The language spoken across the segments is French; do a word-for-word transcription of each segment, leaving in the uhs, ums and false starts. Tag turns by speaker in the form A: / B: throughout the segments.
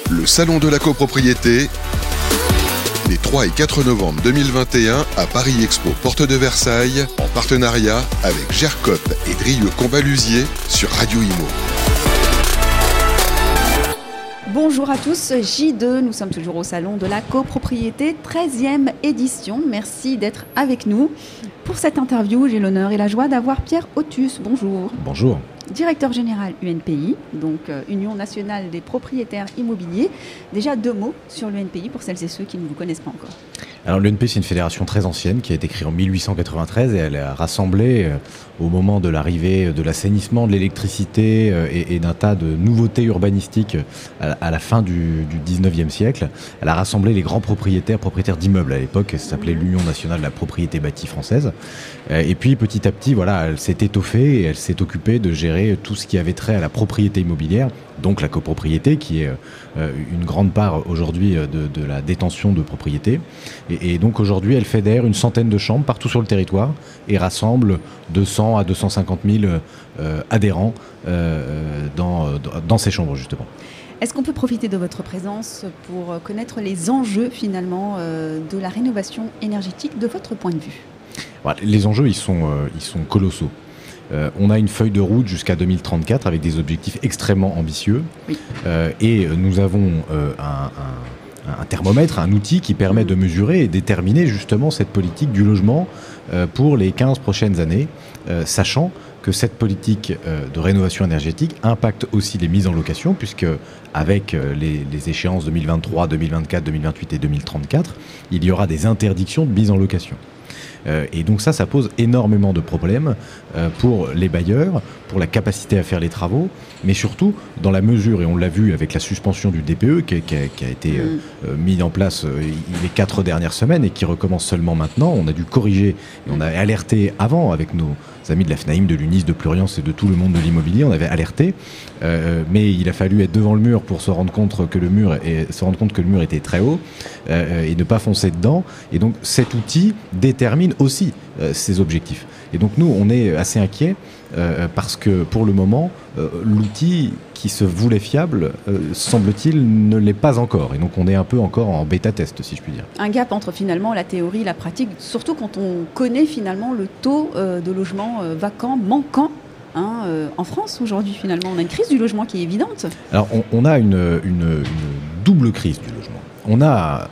A: Le Salon de la copropriété, les trois et quatre novembre deux mille vingt et un à Paris Expo Porte de Versailles, en partenariat avec Gercop et Drieux-Combalusier sur Radio Imo.
B: Bonjour à tous, J deux, nous sommes toujours au Salon de la copropriété, treizième édition. Merci d'être avec nous. Pour cette interview, j'ai l'honneur et la joie d'avoir Pierre Autus. Bonjour.
C: Bonjour.
B: Directeur général U N P I, donc euh, Union nationale des propriétaires immobiliers. Déjà deux mots sur l'U N P I pour celles et ceux qui ne vous connaissent pas encore.
C: Alors l'U N P I, c'est une fédération très ancienne qui a été créée en mille huit cent quatre-vingt-treize et elle a rassemblé euh, au moment de l'arrivée de l'assainissement, de l'électricité euh, et, et d'un tas de nouveautés urbanistiques à, à la fin du, du dix-neuvième siècle. Elle a rassemblé les grands propriétaires, propriétaires d'immeubles à l'époque, ça s'appelait mmh. l'Union nationale de la propriété bâtie française. Euh, et puis petit à petit, voilà, elle s'est étoffée et elle s'est occupée de gérer tout ce qui avait trait à la propriété immobilière, donc la copropriété qui est euh, une grande part aujourd'hui de, de la détention de propriété. Et, et donc aujourd'hui, elle fédère une centaine de chambres partout sur le territoire et rassemble deux cents à deux cent cinquante mille euh, adhérents euh, dans, dans ces chambres justement.
B: Est-ce qu'on peut profiter de votre présence pour connaître les enjeux finalement euh, de la rénovation énergétique de votre point de vue ?
C: Voilà, les enjeux, ils sont, euh, ils sont colossaux. Euh, on a une feuille de route jusqu'à deux mille trente-quatre avec des objectifs extrêmement ambitieux. Oui. Euh, et nous avons euh, un, un, un thermomètre, un outil qui permet mmh. de mesurer et déterminer justement cette politique du logement euh, pour les quinze prochaines années, euh, sachant que cette politique euh, de rénovation énergétique impacte aussi les mises en location, puisque avec euh, les, les échéances deux mille vingt-trois, deux mille vingt-quatre, deux mille vingt-huit et deux mille trente-quatre, il y aura des interdictions de mise en location. Euh, et donc ça, ça pose énormément de problèmes euh, pour les bailleurs, pour la capacité à faire les travaux, mais surtout dans la mesure, et on l'a vu avec la suspension du D P E qui, qui, a, qui a été euh, mis en place euh, les quatre dernières semaines et qui recommence seulement maintenant. On a dû corriger et on a alerté avant avec nos amis de la FNAIM, de l'UNIS, de Pluriance et de tout le monde de l'immobilier. On avait alerté, euh, mais il a fallu être devant le mur pour se rendre compte que le mur, est, se rendre compte que le mur était très haut euh, et ne pas foncer dedans. Et donc cet outil détermine aussi euh, ces objectifs. Et donc nous, on est assez inquiets euh, parce que pour le moment, euh, l'outil qui se voulait fiable, euh, semble-t-il, ne l'est pas encore. Et donc on est un peu encore en bêta-test, si je puis dire.
B: Un gap entre finalement la théorie et la pratique, surtout quand on connaît finalement le taux euh, de logements euh, vacants, manquants. Hein, euh, en France, aujourd'hui, finalement, on a une crise du logement qui est évidente.
C: Alors on, on a une, une, une double crise du logement. On a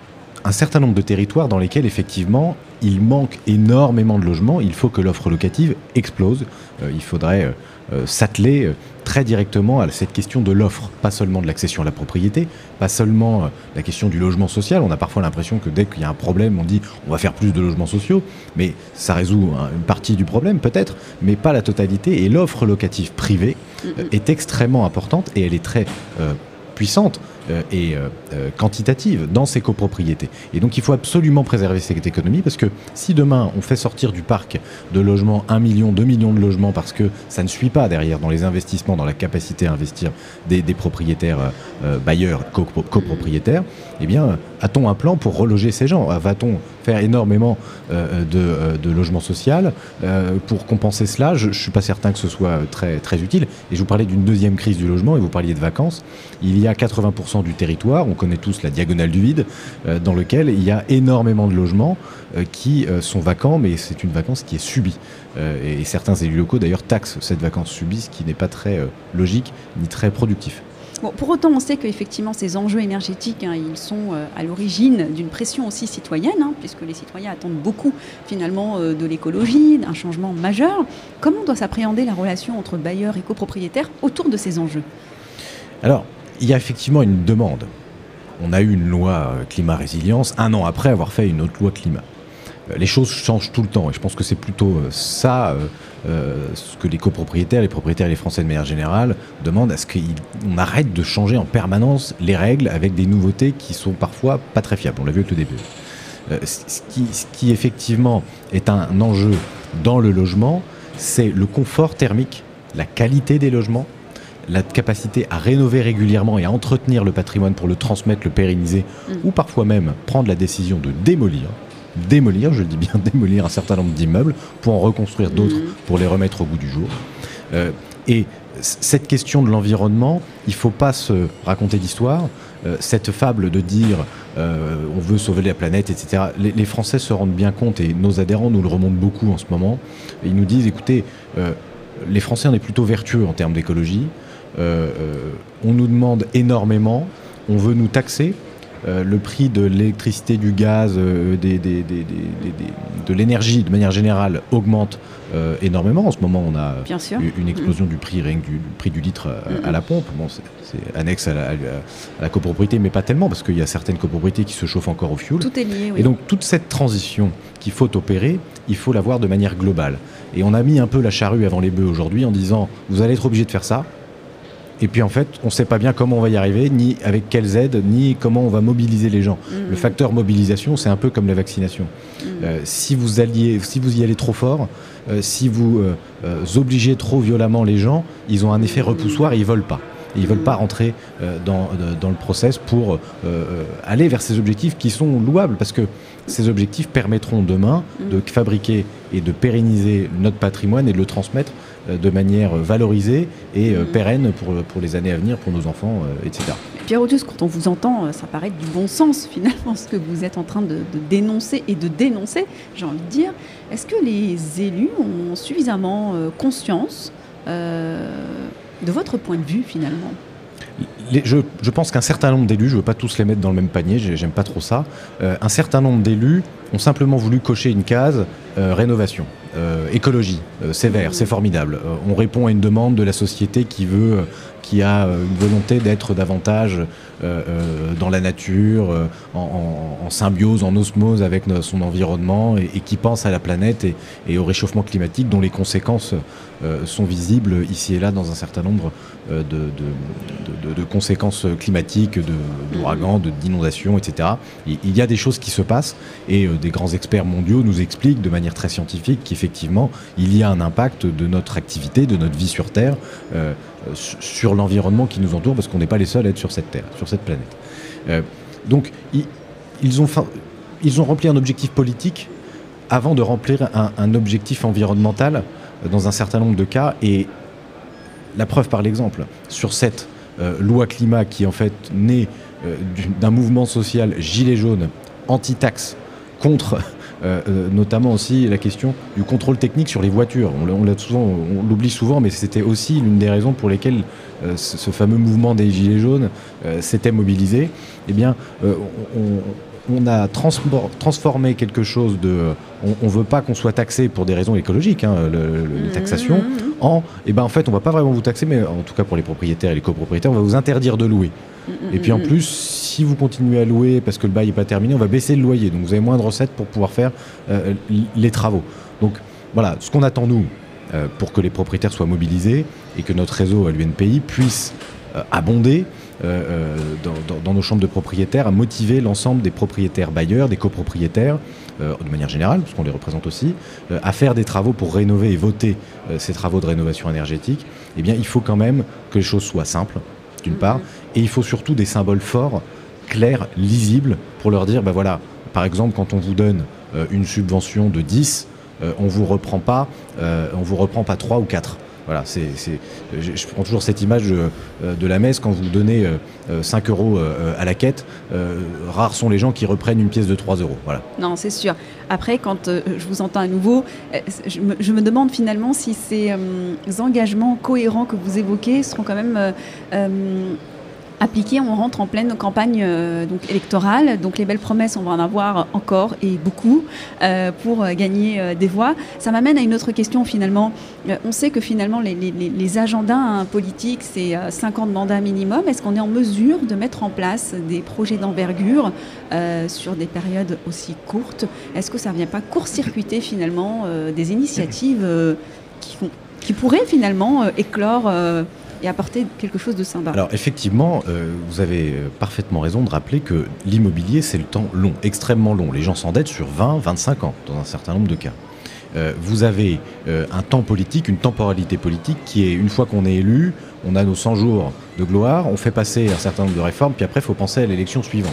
C: un certain nombre de territoires dans lesquels, effectivement, il manque énormément de logements. Il faut que l'offre locative explose. Euh, il faudrait euh, s'atteler euh, très directement à cette question de l'offre, pas seulement de l'accession à la propriété, pas seulement euh, la question du logement social. On a parfois l'impression que dès qu'il y a un problème, on dit on va faire plus de logements sociaux, mais ça résout hein, une partie du problème peut-être, mais pas la totalité. Et l'offre locative privée euh, est extrêmement importante et elle est très euh, puissante euh, et euh, euh, quantitative dans ces copropriétés. Et donc il faut absolument préserver cette économie parce que si demain on fait sortir du parc de logements un million, deux millions de logements parce que ça ne suit pas derrière dans les investissements, dans la capacité à investir des, des propriétaires euh, bailleurs, copro- copropriétaires, eh bien a-t-on un plan pour reloger ces gens ? Va-t-on faire énormément euh, de, euh, de logements sociaux euh, pour compenser cela ? Je ne suis pas certain que ce soit très, très utile. Et je vous parlais d'une deuxième crise du logement et vous parliez de vacances. Il y a quatre-vingts pour cent du territoire, on connaît tous la diagonale du vide, euh, dans lequel il y a énormément de logements euh, qui euh, sont vacants, mais c'est une vacance qui est subie. Euh, et certains élus locaux d'ailleurs taxent cette vacance subie, ce qui n'est pas très euh, logique ni très productif.
B: Bon, pour autant, on sait qu'effectivement, ces enjeux énergétiques, hein, ils sont euh, à l'origine d'une pression aussi citoyenne, hein, puisque les citoyens attendent beaucoup, finalement, euh, de l'écologie, d'un changement majeur. Comment doit s'appréhender la relation entre bailleurs et copropriétaires autour de ces enjeux ?
C: Alors, il y a effectivement une demande. On a eu une loi euh, climat-résilience un an après avoir fait une autre loi climat. Euh, les choses changent tout le temps et je pense que c'est plutôt euh, ça... Euh, Euh, ce que les copropriétaires, les propriétaires et les Français de manière générale demandent, à ce qu'on arrête de changer en permanence les règles avec des nouveautés qui sont parfois pas très fiables. On l'a vu avec le D P E. Euh, ce, qui, ce qui effectivement est un enjeu dans le logement, c'est le confort thermique, la qualité des logements, la capacité à rénover régulièrement et à entretenir le patrimoine pour le transmettre, le pérenniser, mmh. ou parfois même prendre la décision de démolir. démolir, je le dis bien, démolir un certain nombre d'immeubles pour en reconstruire d'autres, mmh. pour les remettre au goût du jour. Euh, et cette question de l'environnement, il ne faut pas se raconter d'histoire. Euh, cette fable de dire euh, on veut sauver la planète, et cetera. Les, les Français se rendent bien compte, et nos adhérents nous le remontent beaucoup en ce moment. Et ils nous disent, écoutez, euh, les Français, on est plutôt vertueux en termes d'écologie. Euh, euh, on nous demande énormément, on veut nous taxer. Euh, le prix de l'électricité, du gaz, euh, des, des, des, des, des, de l'énergie de manière générale augmente euh, énormément. En ce moment, on a une explosion mmh. du prix, rien que du, du prix du litre à, mmh. à la pompe. Bon, c'est, c'est annexe à la, à la copropriété, mais pas tellement, parce qu'il y a certaines copropriétés qui se chauffent encore au fioul.
B: Tout est lié, oui.
C: Et donc, toute cette transition qu'il faut opérer, il faut la voir de manière globale. Et on a mis un peu la charrue avant les bœufs aujourd'hui en disant, vous allez être obligé de faire ça. Et puis en fait, on ne sait pas bien comment on va y arriver, ni avec quelles aides, ni comment on va mobiliser les gens. Mmh. Le facteur mobilisation, c'est un peu comme la vaccination. Mmh. Euh, si vous alliez, si vous y allez trop fort, euh, si vous euh, euh, obligez trop violemment les gens, ils ont un effet repoussoir et ils ne veulent pas. Et ils ne veulent pas rentrer euh, dans, dans le process pour euh, aller vers ces objectifs qui sont louables, parce que ces objectifs permettront demain de fabriquer et de pérenniser notre patrimoine et de le transmettre euh, de manière valorisée et euh, pérenne pour, pour les années à venir, pour nos enfants, euh, et cetera.
B: Pierre Audius, quand on vous entend, ça paraît du bon sens finalement, ce que vous êtes en train de, de dénoncer et de dénoncer, j'ai envie de dire. Est-ce que les élus ont suffisamment euh, conscience euh, de votre point de vue finalement ?
C: Les, je, je pense qu'un certain nombre d'élus, je ne veux pas tous les mettre dans le même panier, j'aime pas trop ça, euh, un certain nombre d'élus ont simplement voulu cocher une case euh, rénovation, euh, écologie, euh, c'est vert, c'est formidable. Euh, on répond à une demande de la société qui veut, euh, qui a euh, une volonté d'être davantage euh, euh, dans la nature, euh, en, en, en symbiose, en osmose avec no, son environnement et, et qui pense à la planète et, et au réchauffement climatique dont les conséquences euh, sont visibles ici et là dans un certain nombre euh, de, de, de, de conséquences climatiques, de, d'ouragans, de, d'inondations, et cetera. Et, il y a des choses qui se passent et euh, des grands experts mondiaux nous expliquent de manière très scientifique qu'effectivement, il y a un impact de notre activité, de notre vie sur Terre, euh, sur l'environnement qui nous entoure, parce qu'on n'est pas les seuls à être sur cette Terre, sur cette planète. Euh, donc, ils, ils, ont fa- ils ont rempli un objectif politique avant de remplir un, un objectif environnemental dans un certain nombre de cas, et la preuve par l'exemple, sur cette euh, loi climat qui est en fait née euh, d'un mouvement social gilet jaune, anti-taxe, contre euh, euh, notamment aussi la question du contrôle technique sur les voitures. On, on, l'a souvent, on l'oublie souvent, mais c'était aussi l'une des raisons pour lesquelles euh, ce, ce fameux mouvement des gilets jaunes euh, s'était mobilisé. Eh bien, euh, on, on a transport, transformé quelque chose de... On ne veut pas qu'on soit taxé pour des raisons écologiques, hein, le, le, les taxations, mmh. en... Eh ben, en fait, on ne va pas vraiment vous taxer, mais en tout cas pour les propriétaires et les copropriétaires, on va vous interdire de louer. Et puis en plus, si vous continuez à louer parce que le bail n'est pas terminé, on va baisser le loyer. Donc vous avez moins de recettes pour pouvoir faire euh, les travaux. Donc voilà, ce qu'on attend nous, euh, pour que les propriétaires soient mobilisés et que notre réseau à l'U N P I puisse euh, abonder euh, dans, dans, dans nos chambres de propriétaires, à motiver l'ensemble des propriétaires bailleurs, des copropriétaires, euh, de manière générale, parce qu'on les représente aussi, euh, à faire des travaux pour rénover et voter euh, ces travaux de rénovation énergétique. Eh bien, il faut quand même que les choses soient simples, d'une part, et il faut surtout des symboles forts, clairs, lisibles, pour leur dire, ben voilà, par exemple, quand on vous donne euh, une subvention de dix, euh, on vous reprend pas, euh, on vous reprend pas trois ou quatre. Voilà, c'est, c'est, je, je prends toujours cette image de, de la messe, quand vous donnez euh, cinq euros euh, à la quête, euh, rares sont les gens qui reprennent une pièce de trois euros. Voilà.
B: Non, c'est sûr. Après, quand euh, je vous entends à nouveau, euh, je, me, je me demande finalement si ces euh, engagements cohérents que vous évoquez seront quand même... Euh, euh, appliqués. On rentre en pleine campagne euh, donc électorale, donc les belles promesses, on va en avoir encore et beaucoup euh, pour euh, gagner euh, des voix. Ça m'amène à une autre question finalement. Euh, on sait que finalement les, les, les agendas hein, politiques, c'est euh, cinquante mandats minimum. Est-ce qu'on est en mesure de mettre en place des projets d'envergure euh, sur des périodes aussi courtes ? Est-ce que ça ne vient pas court-circuiter finalement euh, des initiatives euh, qui, qui pourraient finalement euh, éclore euh, et apporter quelque chose de sympa.
C: Alors effectivement, euh, vous avez parfaitement raison de rappeler que l'immobilier, c'est le temps long, extrêmement long. Les gens s'endettent sur vingt, vingt-cinq ans, dans un certain nombre de cas. Euh, vous avez euh, un temps politique, une temporalité politique qui est, une fois qu'on est élu, on a nos cent jours de gloire, on fait passer un certain nombre de réformes, puis après, il faut penser à l'élection suivante.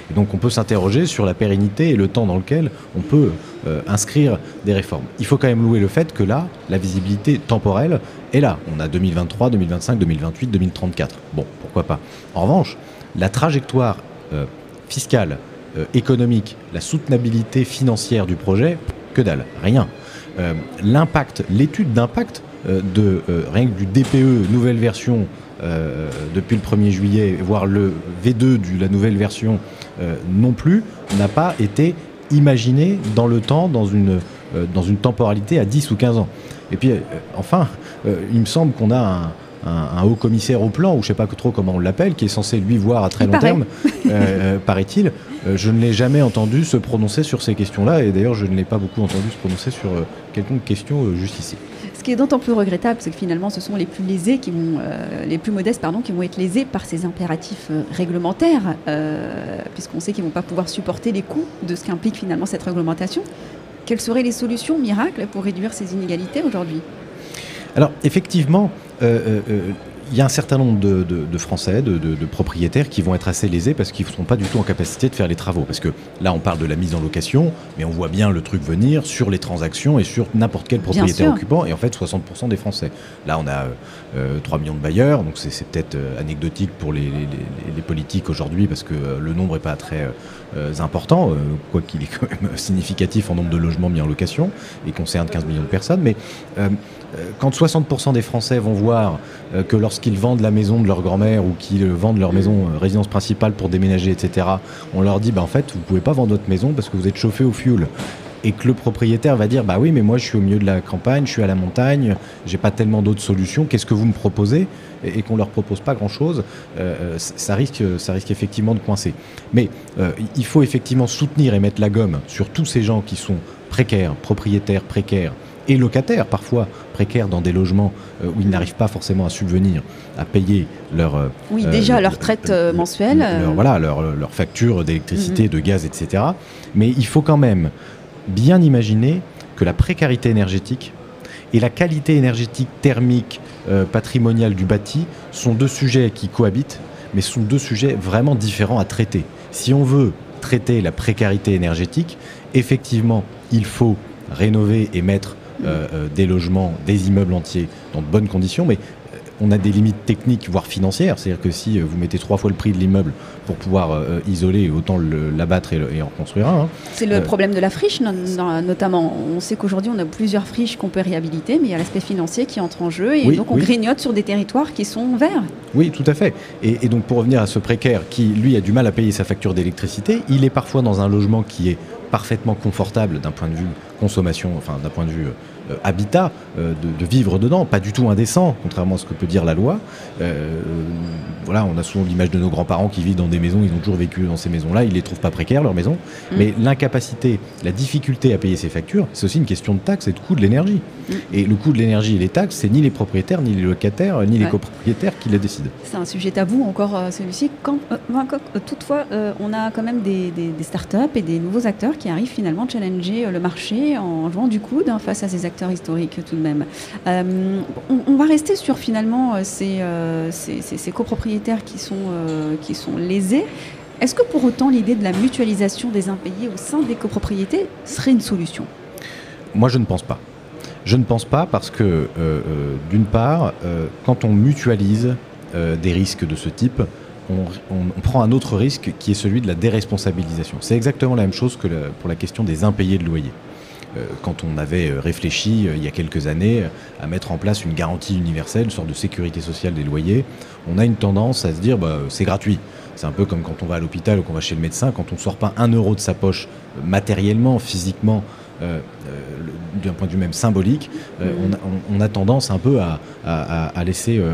C: Et donc on peut s'interroger sur la pérennité et le temps dans lequel on peut euh, inscrire des réformes. Il faut quand même louer le fait que là, la visibilité temporelle est là. On a deux mille vingt-trois, deux mille vingt-cinq, deux mille vingt-huit, deux mille trente-quatre. Bon, pourquoi pas. En revanche, la trajectoire euh, fiscale, euh, économique, la soutenabilité financière du projet, que dalle, rien. Euh, l'impact, l'étude d'impact euh, de euh, rien que du D P E, nouvelle version, euh, depuis le premier juillet, voire le V deux de la nouvelle version euh, non plus, n'a pas été imaginé dans le temps, dans une, euh, dans une temporalité à dix ou quinze ans. Et puis, euh, enfin, euh, il me semble qu'on a un, un, un haut commissaire au plan, ou je ne sais pas trop comment on l'appelle, qui est censé lui voir à très long terme, euh, paraît-il. Euh, je ne l'ai jamais entendu se prononcer sur ces questions-là, et d'ailleurs je ne l'ai pas beaucoup entendu se prononcer sur euh, quelconque question euh, juste ici.
B: Ce qui est d'autant plus regrettable, c'est que finalement ce sont les plus lésés, qui vont, euh, les plus modestes pardon, qui vont être lésés par ces impératifs euh, réglementaires, euh, puisqu'on sait qu'ils ne vont pas pouvoir supporter les coûts de ce qu'implique finalement cette réglementation. Quelles seraient les solutions miracles pour réduire ces inégalités aujourd'hui ?
C: Alors effectivement, euh, euh, il y a un certain nombre de, de, de Français, de, de, de propriétaires qui vont être assez lésés parce qu'ils ne seront pas du tout en capacité de faire les travaux. Parce que là, on parle de la mise en location, mais on voit bien le truc venir sur les transactions et sur n'importe quel propriétaire occupant. Et en fait, soixante pour cent des Français. Là, on a euh, trois millions de bailleurs, donc c'est, c'est peut-être euh, anecdotique pour les, les, les, les politiques aujourd'hui parce que euh, le nombre n'est pas très euh, important, euh, quoi qu'il est quand même significatif en nombre de logements mis en location et concerne quinze millions de personnes. Mais euh, quand soixante pour cent des Français vont voir euh, que lorsqu'ils vendent la maison de leur grand-mère ou qu'ils vendent leur maison euh, résidence principale pour déménager, et cetera, on leur dit bah, en fait, vous ne pouvez pas vendre votre maison parce que vous êtes chauffé au fioul. Et que le propriétaire va dire bah oui, mais moi je suis au milieu de la campagne, je suis à la montagne, j'ai pas tellement d'autres solutions, qu'est-ce que vous me proposez ? Et, et qu'on leur propose pas grand-chose, euh, ça, risque, ça risque effectivement de coincer. Mais euh, il faut effectivement soutenir et mettre la gomme sur tous ces gens qui sont précaires, propriétaires précaires, et locataires, parfois précaires dans des logements euh, où ils n'arrivent pas forcément à subvenir, à payer leur... Euh,
B: oui, déjà euh, leur retraite euh, mensuelle.
C: Leur, leur, voilà, leur, leur facture d'électricité, mm-hmm. de gaz, et cetera. Mais il faut quand même bien imaginer que la précarité énergétique et la qualité énergétique thermique euh, patrimoniale du bâti sont deux sujets qui cohabitent, mais sont deux sujets vraiment différents à traiter. Si on veut traiter la précarité énergétique, effectivement, il faut rénover et mettre Euh, euh, des logements, des immeubles entiers dans de bonnes conditions, mais euh, on a des limites techniques, voire financières. C'est-à-dire que si euh, vous mettez trois fois le prix de l'immeuble pour pouvoir euh, isoler, autant le, l'abattre et, le, et en construire un. Hein.
B: C'est le euh, problème de la friche, no- no- notamment. On sait qu'aujourd'hui, on a plusieurs friches qu'on peut réhabiliter, mais il y a l'aspect financier qui entre en jeu, et oui, donc on oui. grignote sur des territoires qui sont verts.
C: Oui, tout à fait. Et, et donc pour revenir à ce précaire qui, lui, a du mal à payer sa facture d'électricité, il est parfois dans un logement qui est parfaitement confortable d'un point de vue consommation, enfin d'un point de vue euh, habitat, euh, de, de vivre dedans, pas du tout indécent, contrairement à ce que peut dire la loi. Euh, voilà, on a souvent l'image de nos grands-parents qui vivent dans des maisons, ils ont toujours vécu dans ces maisons-là, ils les trouvent pas précaires, leurs maisons. Mmh. Mais l'incapacité, la difficulté à payer ses factures, c'est aussi une question de taxes et de coût de l'énergie. Mmh. Et le coût de l'énergie et les taxes, c'est ni les propriétaires, ni les locataires, ni ouais. les copropriétaires qui les décident.
B: C'est un sujet tabou encore euh, celui-ci. Quand, euh, euh, toutefois, euh, on a quand même des, des, des start-up et des nouveaux acteurs qui arrivent finalement à challenger euh, le marché en jouant du coude hein, face à ces acteurs historiques tout de même. Euh, on, on va rester sur finalement euh, ces, euh, ces, ces, ces copropriétaires qui sont, euh, qui sont lésés. Est-ce que pour autant l'idée de la mutualisation des impayés au sein des copropriétés serait une solution ?
C: Moi, je ne pense pas. Je ne pense pas parce que, euh, euh, d'une part, euh, quand on mutualise euh, des risques de ce type, on, on, on prend un autre risque qui est celui de la déresponsabilisation. C'est exactement la même chose que la, pour la question des impayés de loyer. Euh, quand on avait réfléchi euh, il y a quelques années à mettre en place une garantie universelle, une sorte de sécurité sociale des loyers, on a une tendance à se dire bah, c'est gratuit. C'est un peu comme quand on va à l'hôpital ou qu'on va chez le médecin, quand on ne sort pas un euro de sa poche euh, matériellement, physiquement, Euh, euh, d'un point de vue même symbolique, euh, on, a, on, on a tendance un peu à, à, à laisser euh,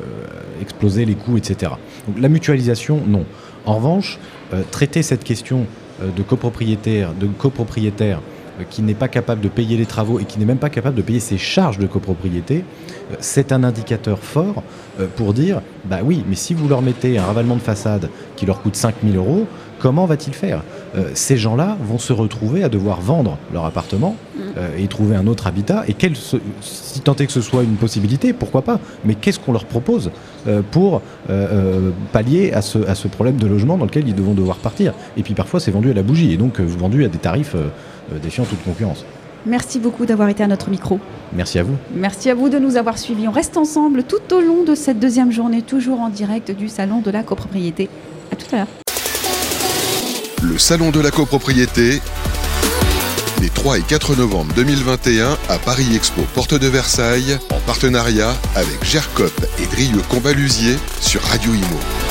C: exploser les coûts, et cetera. Donc la mutualisation, non. En revanche, euh, traiter cette question euh, de copropriétaire, de copropriétaire euh, qui n'est pas capable de payer les travaux et qui n'est même pas capable de payer ses charges de copropriété, euh, c'est un indicateur fort euh, pour dire, bah oui, mais si vous leur mettez un ravalement de façade qui leur coûte cinq mille euros, comment va-t-il faire ? euh, Ces gens-là vont se retrouver à devoir vendre leur appartement euh, et trouver un autre habitat. Et quel, si tant est que ce soit une possibilité, pourquoi pas ? Mais qu'est-ce qu'on leur propose euh, pour euh, euh, pallier à ce, à ce problème de logement dans lequel ils vont devoir partir ? Et puis parfois, c'est vendu à la bougie et donc euh, vendu à des tarifs euh, euh, défiant toute concurrence.
B: Merci beaucoup d'avoir été à notre micro.
C: Merci à vous.
B: Merci à vous de nous avoir suivis. On reste ensemble tout au long de cette deuxième journée, toujours en direct du Salon de la copropriété. À tout à l'heure.
A: Le Salon de la copropriété, les trois et quatre novembre deux mille vingt et un à Paris Expo Porte de Versailles, en partenariat avec Gercop et Drieux Combalusier sur Radio Imo.